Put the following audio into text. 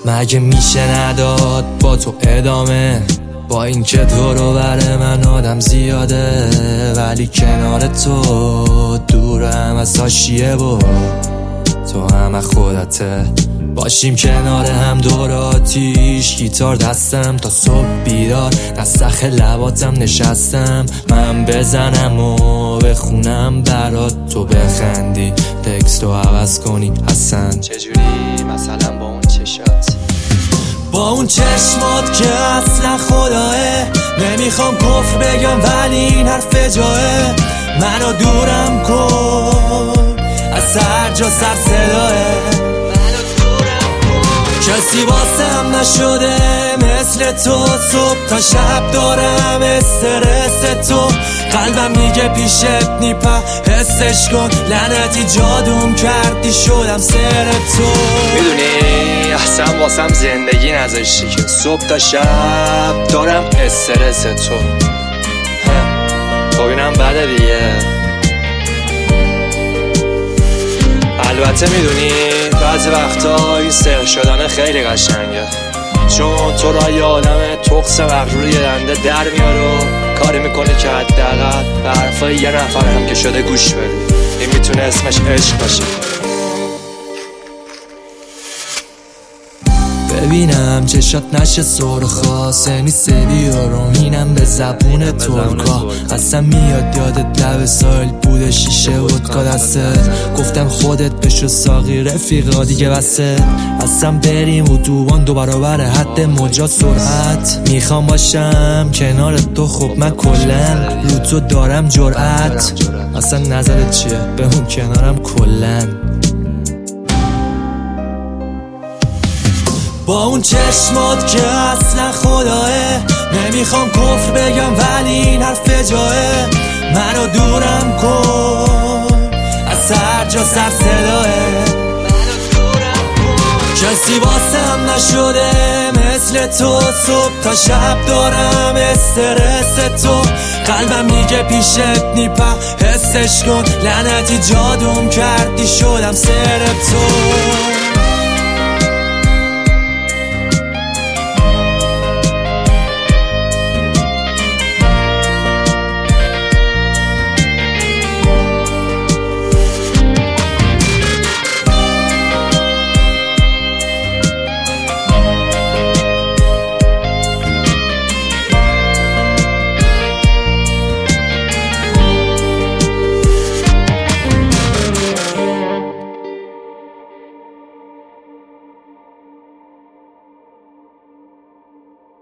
مگه میشه نداد با تو ادامه؟ با اینکه دور و بر من آدم زیاده، ولی کنار تو دورم از حاشیه و تو هم از خودته. باشیم کنار هم دور آتیش، گیتار دستم تا صبح بیدار، نسخ لباتم نشستم من بزنم و بخونم برات، تو بخندی تکستو عوض کنی حسن. چجوری؟ مثلا با اون چشات، با اون چشمات که اصلا خداه. نمیخوام کفر بگم ولی این حرف جاه. منو دورم کن از هر جا سر صداه. کسی واسم نشده مثل تو، صبح تا شب دارم استرس تو. قلبم میگه پیشت نیپا حسش کن، لعنتی جادوم کردی شدم سر تو. میدونی احسن واسم زندگی نذاشتی که صبح تا شب دارم استرس تو. خب اینم بده دیگه. البته میدونی بعضی وقتا این سر شدن خیلی قشنگه، چون تو را یه عالم تقص مغرور یه دنده در میاره و کاری میکنه که حداقل به حرفای یه نفر هم که شده گوش بدی. این میتونه اسمش عشق باشه. ببینم چشات نشه سرخا، سنی سبی و رومینم به زبون ترکا. اصلا میاد یادت لب سایل بوده شیشه ودکا دستت، گفتم خودت بشو ساقی رفیقا دیگه بسه. اصلا بریم اتوبان 2 برابر حد مجرا سرعت. میخوام باشم کنار تو، خب من کلن رو تو دارم جرأت. اصلا نظرت چیه؟ به اون کنارم کلن. با اون چشمات که اصلا خداه. نمیخوام کفر بگم ولی این حرف جاه. منو دورم کن از هر جا سر صداه. کسی واسم نشده مثل تو، صبح تا شب دارم استرس تو. قلبم میگه پیشت نیپا حسش کن، لعنتی جادوم کردی شدم سر تو.